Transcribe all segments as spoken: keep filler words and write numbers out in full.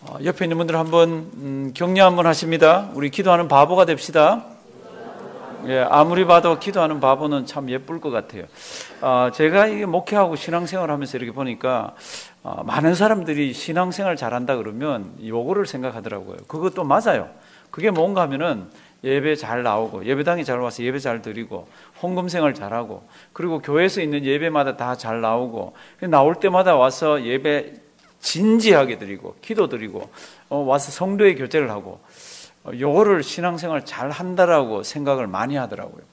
어, 옆에 있는 분들 한번 음, 격려 한번 하십니다. 우리 기도하는 바보가 됩시다. 예, 아무리 봐도 기도하는 바보는 참 예쁠 것 같아요. 어, 제가 이게 목회하고 신앙생활 하면서 이렇게 보니까 어, 많은 사람들이 신앙생활 잘한다 그러면 요거를 생각하더라고요. 그것도 맞아요. 그게 뭔가 하면은 예배 잘 나오고 예배당에 잘 와서 예배 잘 드리고 헌금생활 잘하고 그리고 교회에서 있는 예배마다 다 잘 나오고 나올 때마다 와서 예배 진지하게 드리고 기도 드리고 어, 와서 성도의 교제를 하고 어, 요거를 신앙생활 잘 한다라고 생각을 많이 하더라고요.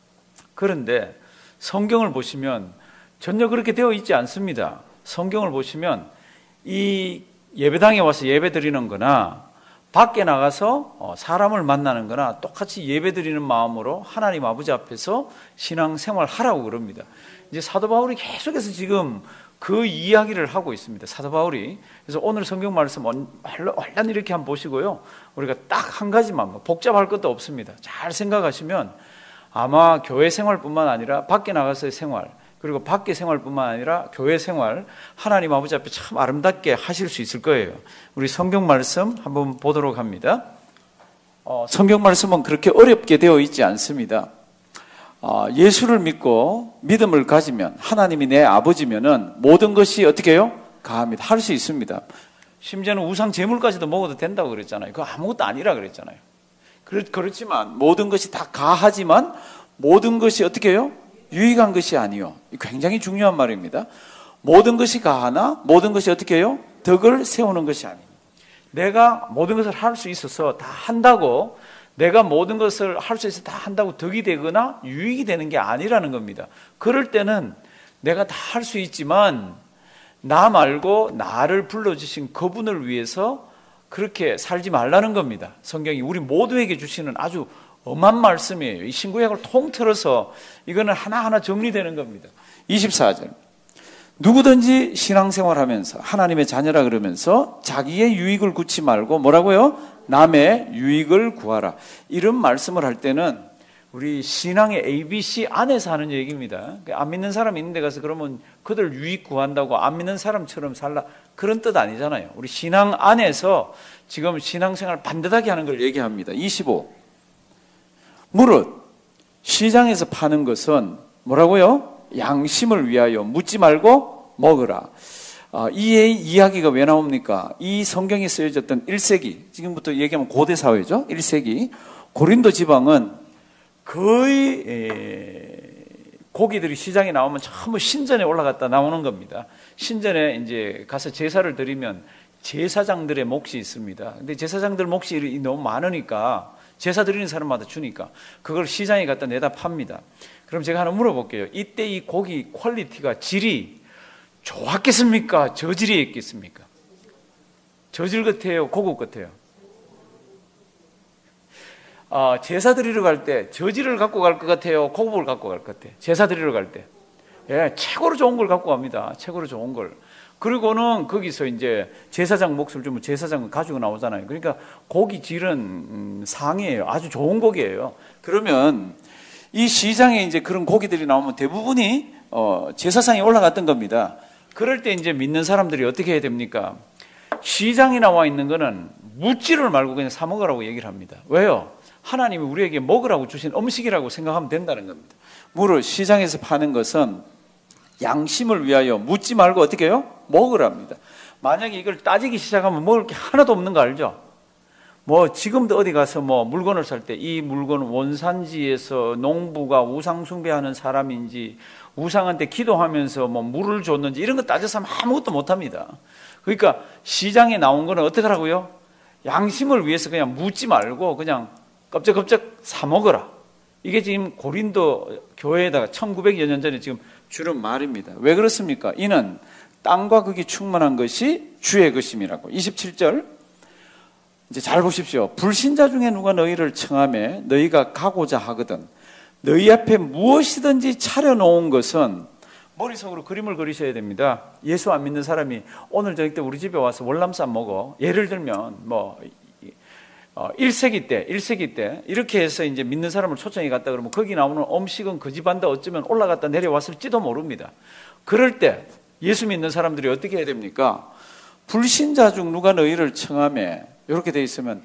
그런데 성경을 보시면 전혀 그렇게 되어 있지 않습니다. 성경을 보시면 이 예배당에 와서 예배 드리는 거나 밖에 나가서 사람을 만나는 거나 똑같이 예배 드리는 마음으로 하나님 아버지 앞에서 신앙생활 하라고 그럽니다. 이제 사도 바울이 계속해서 지금 그 이야기를 하고 있습니다. 사도 바울이. 그래서 오늘 성경 말씀 얼른 이렇게 한번 보시고요. 우리가 딱 한 가지만, 복잡할 것도 없습니다. 잘 생각하시면 아마 교회 생활뿐만 아니라 밖에 나가서의 생활, 그리고 밖에 생활뿐만 아니라 교회 생활, 하나님 아버지 앞에 참 아름답게 하실 수 있을 거예요. 우리 성경 말씀 한번 보도록 합니다. 어, 성경 말씀은 그렇게 어렵게 되어 있지 않습니다. 어, 예수를 믿고 믿음을 가지면 하나님이 내 아버지면은 모든 것이 어떻게 해요? 가합니다. 할 수 있습니다. 심지어는 우상 제물까지도 먹어도 된다고 그랬잖아요. 그거 아무것도 아니라 그랬잖아요. 그렇지만 모든 것이 다 가하지만 모든 것이 어떻게 해요? 유익한 것이 아니요. 굉장히 중요한 말입니다. 모든 것이 가하나 모든 것이 어떻게 해요? 덕을 세우는 것이 아닙니다. 내가 모든 것을 할 수 있어서 다 한다고 내가 모든 것을 할 수 있어서 다 한다고 덕이 되거나 유익이 되는 게 아니라는 겁니다. 그럴 때는 내가 다 할 수 있지만 나 말고 나를 불러주신 그분을 위해서 그렇게 살지 말라는 겁니다. 성경이 우리 모두에게 주시는 아주 엄한 말씀이에요. 이 신구약을 통틀어서 이거는 하나하나 정리되는 겁니다. 이십사 절 누구든지 신앙생활하면서 하나님의 자녀라 그러면서 자기의 유익을 구치 말고 뭐라고요? 남의 유익을 구하라. 이런 말씀을 할 때는 우리 신앙의 에이비씨 안에서 하는 얘기입니다. 안 믿는 사람 있는 데 가서 그러면 그들 유익 구한다고 안 믿는 사람처럼 살라 그런 뜻 아니잖아요. 우리 신앙 안에서 지금 신앙생활 반듯하게 하는 걸 얘기합니다. 이십오 무릇 시장에서 파는 것은 뭐라고요? 양심을 위하여 묻지 말고 먹으라. 아, 이 이야기가 왜 나옵니까? 이 성경에 쓰여졌던 일 세기, 지금부터 얘기하면 고대 사회죠. 일 세기 고린도 지방은 거의 에, 고기들이 시장에 나오면 전부 신전에 올라갔다 나오는 겁니다. 신전에 이제 가서 제사를 드리면 제사장들의 몫이 있습니다. 근데 제사장들 몫이 너무 많으니까 제사 드리는 사람마다 주니까 그걸 시장에 갖다 내다 팝니다. 그럼 제가 하나 물어볼게요. 이때 이 고기 퀄리티가 질이 좋았겠습니까? 저질이 있겠습니까? 저질 같아요? 고급 같아요? 아, 제사 드리러 갈 때 저질을 갖고 갈 것 같아요? 고급을 갖고 갈 것 같아요? 제사 드리러 갈 때. 예, 최고로 좋은 걸 갖고 갑니다. 최고로 좋은 걸. 그리고는 거기서 이제 제사장 몫을 주면 제사장은 가지고 나오잖아요. 그러니까 고기 질은 음, 상이에요. 아주 좋은 고기예요. 그러면 이 시장에 이제 그런 고기들이 나오면 대부분이 어, 제사상에 올라갔던 겁니다. 그럴 때 이제 믿는 사람들이 어떻게 해야 됩니까? 시장에 나와 있는 거는 묻지를 말고 그냥 사 먹으라고 얘기를 합니다. 왜요? 하나님이 우리에게 먹으라고 주신 음식이라고 생각하면 된다는 겁니다. 무릇 시장에서 파는 것은 양심을 위하여 묻지 말고 어떻게 해요? 먹으랍니다. 만약에 이걸 따지기 시작하면 먹을 게 하나도 없는 거 알죠? 뭐 지금도 어디 가서 뭐 물건을 살 때 이 물건은 원산지에서 농부가 우상 숭배하는 사람인지 우상한테 기도하면서 뭐 물을 줬는지 이런 거 따져서 아무것도 못합니다. 그러니까 시장에 나온 거는 어떻게 하라고요? 양심을 위해서 그냥 묻지 말고 그냥 껍적껍적 사 먹어라. 이게 지금 고린도 교회에다가 천구백여 년 전에 지금 주는 말입니다. 왜 그렇습니까? 이는 땅과 극이 충만한 것이 주의 것임이라고. 이십칠 절 이제 잘 보십시오. 불신자 중에 누가 너희를 청하매 너희가 가고자 하거든 너희 앞에 무엇이든지 차려놓은 것은 머릿속으로 그림을 그리셔야 됩니다. 예수 안 믿는 사람이 오늘 저녁 때 우리 집에 와서 월남쌈 먹어. 예를 들면 뭐 어, 일 세기 때, 일 세기 때 이렇게 해서 이제 믿는 사람을 초청해 갔다 그러면 거기 나오는 음식은 그 집안다 어쩌면 올라갔다 내려왔을지도 모릅니다. 그럴 때 예수 믿는 사람들이 어떻게 해야 됩니까? 불신자 중 누가 너희를 청하매 이렇게 돼 있으면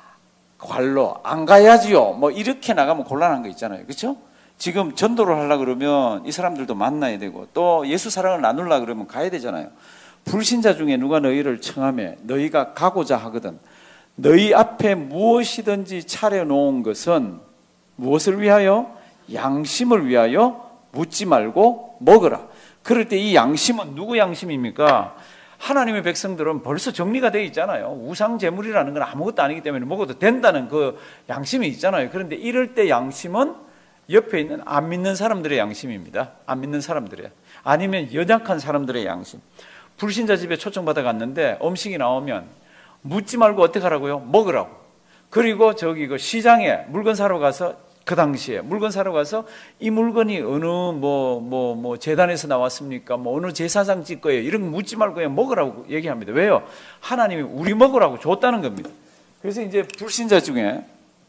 관로 안 가야지요. 뭐 이렇게 나가면 곤란한 거 있잖아요. 그렇죠? 지금 전도를 하려고 그러면 이 사람들도 만나야 되고 또 예수 사랑을 나누려고 그러면 가야 되잖아요. 불신자 중에 누가 너희를 청하매 너희가 가고자 하거든 너희 앞에 무엇이든지 차려놓은 것은 무엇을 위하여? 양심을 위하여 묻지 말고 먹으라. 그럴 때 이 양심은 누구 양심입니까? 하나님의 백성들은 벌써 정리가 되어 있잖아요. 우상 제물이라는 건 아무것도 아니기 때문에 먹어도 된다는 그 양심이 있잖아요. 그런데 이럴 때 양심은 옆에 있는 안 믿는 사람들의 양심입니다. 안 믿는 사람들의 아니면 연약한 사람들의 양심. 불신자 집에 초청받아 갔는데 음식이 나오면 묻지 말고 어떻게 하라고요? 먹으라고. 그리고 저기 그 시장에 물건 사러 가서 그 당시에 물건 사러 가서 이 물건이 어느 뭐 뭐 뭐 재단에서 나왔습니까? 뭐 어느 제사장 집 거예요? 이런 거 묻지 말고 그냥 먹으라고 얘기합니다. 왜요? 하나님이 우리 먹으라고 줬다는 겁니다. 그래서 이제 불신자 중에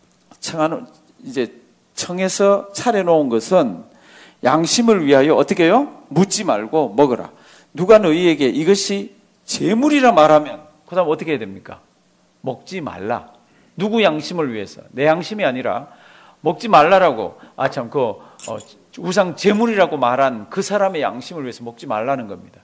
청하는 이제 청해서 차려놓은 것은 양심을 위하여 어떻게 해요? 묻지 말고 먹으라. 누가 너희에게 이것이 재물이라 말하면 그 다음 어떻게 해야 됩니까? 먹지 말라. 누구 양심을 위해서? 내 양심이 아니라 먹지 말라라고. 아, 참, 그, 어, 우상 제물이라고 말한 그 사람의 양심을 위해서 먹지 말라는 겁니다.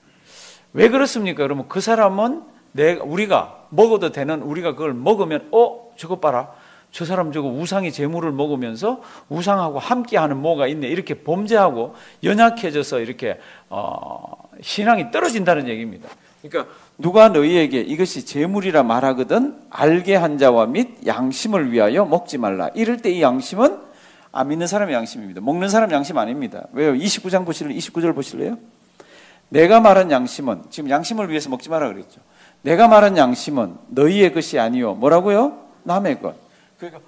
왜 그렇습니까? 그러면 그 사람은 내가, 우리가 먹어도 되는 우리가 그걸 먹으면, 어, 저거 봐라. 저 사람 저거 우상의 제물을 먹으면서 우상하고 함께하는 뭐가 있네. 이렇게 범죄하고 연약해져서 이렇게, 어, 신앙이 떨어진다는 얘기입니다. 그러니까 누가 너희에게 이것이 재물이라 말하거든 알게 한 자와 및 양심을 위하여 먹지 말라. 이럴 때 이 양심은 안 믿는 사람의 양심입니다. 먹는 사람 양심 아닙니다. 왜요? 이십구 장 보실래요? 이십구 절 보실래요? 내가 말한 양심은 지금 양심을 위해서 먹지 마라 그랬죠. 내가 말한 양심은 너희의 것이 아니요. 뭐라고요? 남의 것. 그러니까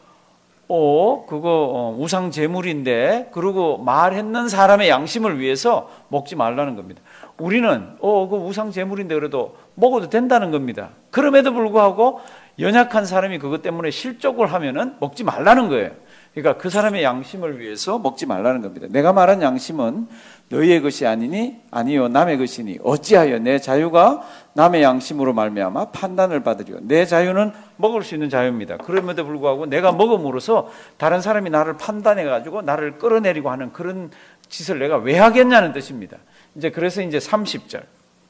어 그거 우상 제물인데 그러고 말했는 사람의 양심을 위해서 먹지 말라는 겁니다. 우리는 어, 그 우상 제물인데 그래도 먹어도 된다는 겁니다. 그럼에도 불구하고 연약한 사람이 그것 때문에 실족을 하면은 먹지 말라는 거예요. 그러니까 그 사람의 양심을 위해서 먹지 말라는 겁니다. 내가 말한 양심은 너희의 것이 아니니 아니요 남의 것이니 어찌하여 내 자유가 남의 양심으로 말미암아 판단을 받으리요. 내 자유는 먹을 수 있는 자유입니다. 그럼에도 불구하고 내가 먹음으로써 다른 사람이 나를 판단해 가지고 나를 끌어내리고 하는 그런 짓을 내가 왜 하겠냐는 뜻입니다. 이제 그래서 이제 삼십 절.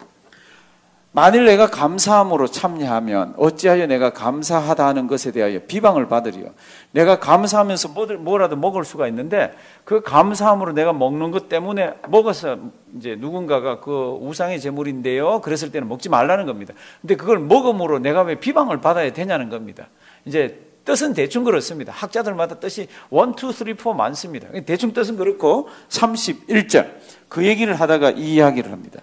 만일 내가 감사함으로 참여하면 어찌하여 내가 감사하다 하는 것에 대하여 비방을 받으리요. 내가 감사하면서 뭐라도 먹을 수가 있는데 그 감사함으로 내가 먹는 것 때문에 먹어서 이제 누군가가 그 우상의 제물인데요. 그랬을 때는 먹지 말라는 겁니다. 근데 그걸 먹음으로 내가 왜 비방을 받아야 되냐는 겁니다. 이제 뜻은 대충 그렇습니다. 학자들마다 뜻이 일, 이, 삼, 사 많습니다. 대충 뜻은 그렇고 삼십일 절 그 얘기를 하다가 이 이야기를 합니다.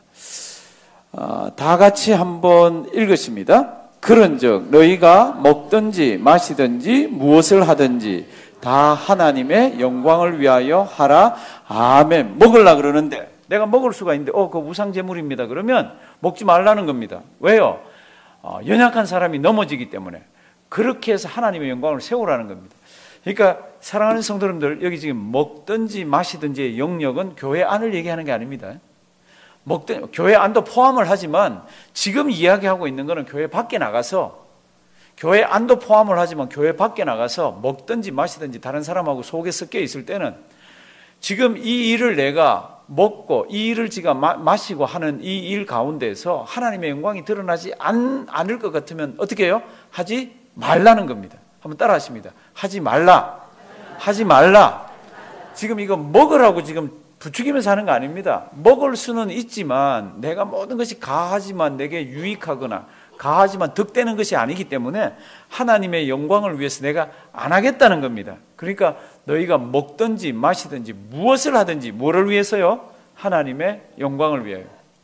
어, 다 같이 한번 읽으십니다. 그런즉 너희가 먹든지 마시든지 무엇을 하든지 다 하나님의 영광을 위하여 하라. 아멘. 먹으려고 그러는데 내가 먹을 수가 있는데 어, 그 우상제물입니다. 그러면 먹지 말라는 겁니다. 왜요? 어, 연약한 사람이 넘어지기 때문에. 그렇게 해서 하나님의 영광을 세우라는 겁니다. 그러니까 사랑하는 성도 여러분들, 여기 지금 먹든지 마시든지의 영역은 교회 안을 얘기하는 게 아닙니다. 먹든 교회 안도 포함을 하지만 지금 이야기하고 있는 것은 교회 밖에 나가서 교회 안도 포함을 하지만 교회 밖에 나가서 먹든지 마시든지 다른 사람하고 속에 섞여 있을 때는 지금 이 일을 내가 먹고 이 일을 지가 마, 마시고 하는 이 일 가운데서 하나님의 영광이 드러나지 않, 않을 것 같으면 어떻게 해요? 하지 말라는 겁니다. 한번 따라 하십니다. 하지 말라. 하지 말라. 지금 이거 먹으라고 지금 부추기면서 하는 거 아닙니다. 먹을 수는 있지만 내가 모든 것이 가하지만 내게 유익하거나 가하지만 득되는 것이 아니기 때문에 하나님의 영광을 위해서 내가 안 하겠다는 겁니다. 그러니까 너희가 먹든지 마시든지 무엇을 하든지 뭐를 위해서요? 하나님의 영광을 위하여.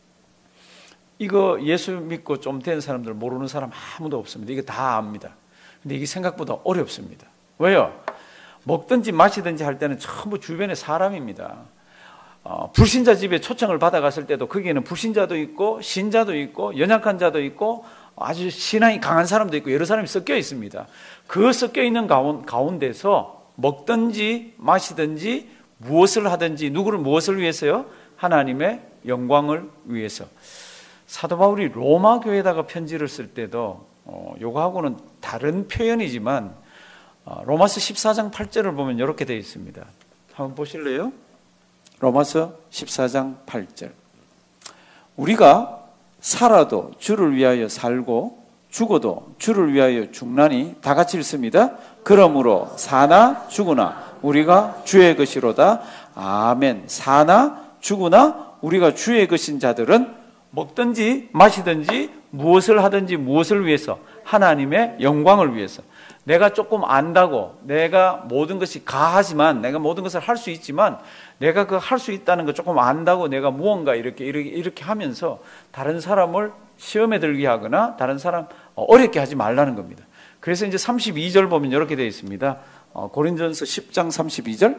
이거 예수 믿고 좀 된 사람들 모르는 사람 아무도 없습니다. 이거 다 압니다. 근데 이게 생각보다 어렵습니다. 왜요? 먹든지 마시든지 할 때는 전부 주변에 사람입니다. 어, 불신자 집에 초청을 받아갔을 때도 거기에는 불신자도 있고 신자도 있고 연약한 자도 있고 아주 신앙이 강한 사람도 있고 여러 사람이 섞여 있습니다. 그 섞여 있는 가운데서 먹든지 마시든지 무엇을 하든지 누구를 무엇을 위해서요? 하나님의 영광을 위해서. 사도 바울이 로마 교회에다가 편지를 쓸 때도 어, 요거하고는 다른 표현이지만 어, 로마서 십사 장 팔 절을 보면 이렇게 되어 있습니다. 한번 보실래요? 로마서 십사 장 팔 절. 우리가 살아도 주를 위하여 살고 죽어도 주를 위하여 죽나니 다 같이 읽습니다. 그러므로 사나 죽으나 우리가 주의 것이로다. 아멘. 사나 죽으나 우리가 주의 것인 자들은 먹든지 마시든지 무엇을 하든지 무엇을 위해서? 하나님의 영광을 위해서. 내가 조금 안다고 내가 모든 것이 가하지만 내가 모든 것을 할 수 있지만 내가 그 할 수 있다는 거 조금 안다고 내가 무언가 이렇게 이렇게 이렇게 하면서 다른 사람을 시험에 들게 하거나 다른 사람 어렵게 하지 말라는 겁니다. 그래서 이제 삼십이 절 보면 이렇게 되어 있습니다. 어, 고린도전서 십 장 삼십이 절.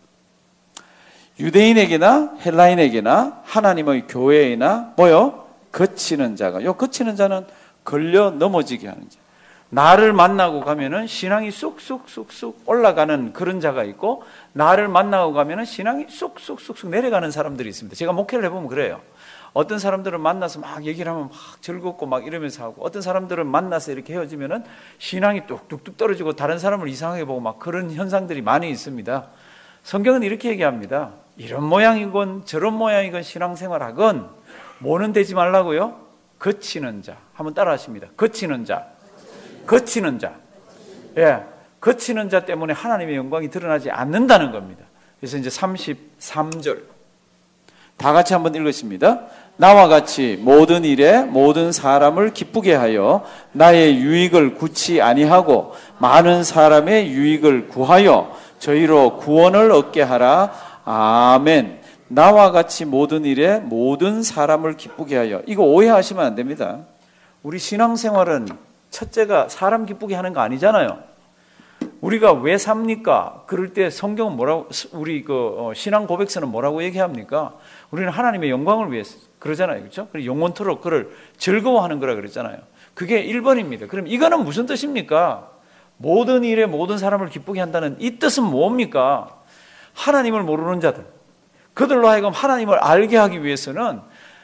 유대인에게나 헬라인에게나 하나님의 교회에나 뭐요? 거치는 자가. 요 거치는 자는 걸려 넘어지게 하는 자. 나를 만나고 가면은 신앙이 쑥쑥쑥쑥 올라가는 그런 자가 있고, 나를 만나고 가면은 신앙이 쑥쑥쑥쑥 내려가는 사람들이 있습니다. 제가 목회를 해보면 그래요. 어떤 사람들은 만나서 막 얘기를 하면 막 즐겁고 막 이러면서 하고, 어떤 사람들은 만나서 이렇게 헤어지면은 신앙이 뚝뚝뚝 떨어지고 다른 사람을 이상하게 보고 막 그런 현상들이 많이 있습니다. 성경은 이렇게 얘기합니다. 이런 모양이건 저런 모양이건 신앙생활하건 뭐는 되지 말라고요? 거치는 자. 한번 따라 하십니다. 거치는 자. 거치는 자. 예. 거치는 자 때문에 하나님의 영광이 드러나지 않는다는 겁니다. 그래서 이제 삼십삼 절. 다 같이 한번 읽겠습니다. 나와 같이 모든 일에 모든 사람을 기쁘게 하여 나의 유익을 구치 아니하고 많은 사람의 유익을 구하여 저희로 구원을 얻게 하라. 아멘. 나와 같이 모든 일에 모든 사람을 기쁘게 하여. 이거 오해하시면 안 됩니다. 우리 신앙생활은 첫째가 사람 기쁘게 하는 거 아니잖아요. 우리가 왜 삽니까? 그럴 때 성경은 뭐라고, 우리 그 신앙 고백서는 뭐라고 얘기합니까? 우리는 하나님의 영광을 위해서 그러잖아요. 그렇죠? 그리고 영원토록 그를 즐거워하는 거라 그랬잖아요. 그게 일 번입니다. 그럼 이거는 무슨 뜻입니까? 모든 일에 모든 사람을 기쁘게 한다는 이 뜻은 뭡니까? 하나님을 모르는 자들, 그들로 하여금 하나님을 알게 하기 위해서는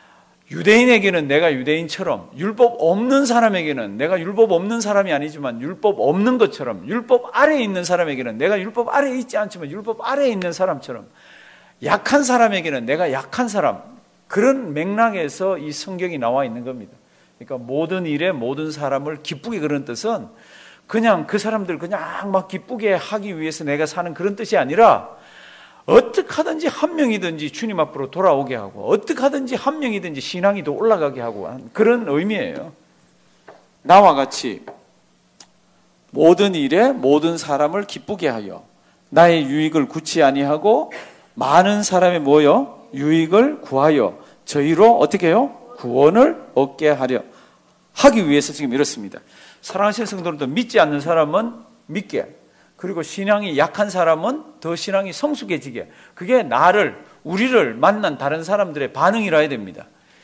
유대인에게는 내가 유대인처럼, 율법 없는 사람에게는 내가 율법 없는 사람이 아니지만 율법 없는 것처럼, 율법 아래에 있는 사람에게는 내가 율법 아래에 있지 않지만 율법 아래에 있는 사람처럼, 약한 사람에게는 내가 약한 사람, 그런 맥락에서 이 성경이 나와 있는 겁니다. 그러니까 모든 일에 모든 사람을 기쁘게, 그런 뜻은 그냥 그 사람들 그냥 막 기쁘게 하기 위해서 내가 사는 그런 뜻이 아니라, 어떻게 하든지 한 명이든지 주님 앞으로 돌아오게 하고, 어떻게 하든지 한 명이든지 신앙이 더 올라가게 하고 하는 그런 의미예요. 나와 같이 모든 일에 모든 사람을 기쁘게 하여 나의 유익을 구치 아니하고 많은 사람의 뭐요? 유익을 구하여 저희로 어떻게 해요? 구원을 얻게 하려 하기 위해서 지금 이렇습니다. 사랑하시는 성도들도 믿지 않는 사람은 믿게, 그리고 신앙이 약한 사람은 더 신앙이 성숙해지게, 그게 나를, 우리를 만난 다른 사람들의 반응이라 해야 됩니다.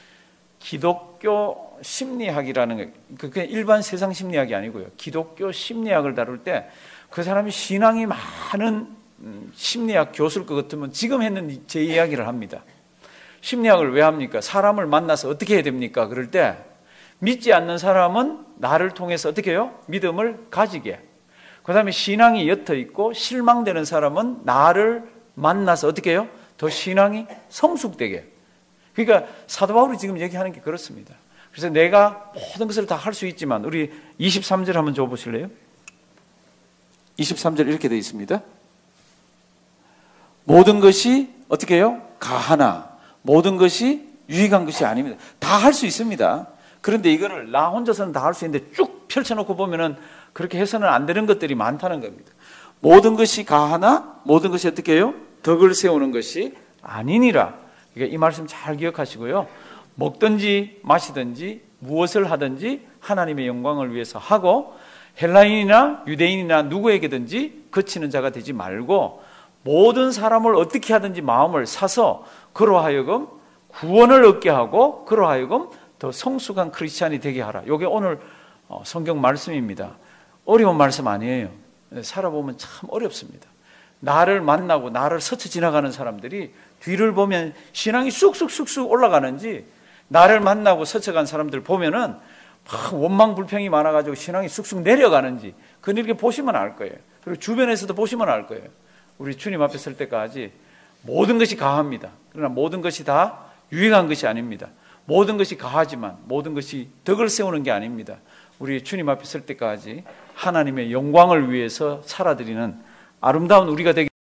기독교 심리학이라는 게 그냥 일반 세상 심리학이 아니고요. 기독교 심리학을 다룰 때 그 사람이 신앙이 많은 심리학 교수일 것 같으면 지금 했는 제 이야기를 합니다. 심리학을 왜 합니까? 사람을 만나서 어떻게 해야 됩니까? 그럴 때 믿지 않는 사람은 나를 통해서 어떻게 해요? 믿음을 가지게. 그 다음에 신앙이 옅어 있고 실망되는 사람은 나를 만나서 어떻게 해요? 더 신앙이 성숙되게. 그러니까 사도 바울이 지금 얘기하는 게 그렇습니다. 그래서 내가 모든 것을 다 할 수 있지만, 우리 이십삼 절 한번 줘보실래요? 이십삼 절 이렇게 되어 있습니다. 모든 것이 어떻게 해요? 가하나 모든 것이 유익한 것이 아닙니다. 다 할 수 있습니다. 그런데 이거를 나 혼자서는 다 할 수 있는데 쭉 펼쳐놓고 보면은 그렇게 해서는 안 되는 것들이 많다는 겁니다. 모든 것이 가하나 모든 것이 어떻게 해요? 덕을 세우는 것이 아니니라. 그러니까 이 말씀 잘 기억하시고요. 먹든지 마시든지 무엇을 하든지 하나님의 영광을 위해서 하고, 헬라인이나 유대인이나 누구에게든지 거치는 자가 되지 말고, 모든 사람을 어떻게 하든지 마음을 사서 그로 하여금 구원을 얻게 하고 그로 하여금 더 성숙한 크리스찬이 되게 하라. 이게 오늘 성경 말씀입니다. 어려운 말씀 아니에요. 살아보면 참 어렵습니다. 나를 만나고 나를 스쳐 지나가는 사람들이 뒤를 보면 신앙이 쑥쑥쑥쑥 올라가는지, 나를 만나고 스쳐간 사람들 보면은 막 원망 불평이 많아가지고 신앙이 쑥쑥 내려가는지 그건 이렇게 보시면 알 거예요. 그리고 주변에서도 보시면 알 거예요. 우리 주님 앞에 설 때까지 모든 것이 가합니다. 그러나 모든 것이 다 유익한 것이 아닙니다. 모든 것이 가하지만 모든 것이 덕을 세우는 게 아닙니다. 우리 주님 앞에 설 때까지 하나님의 영광을 위해서 살아드리는 아름다운 우리가 되기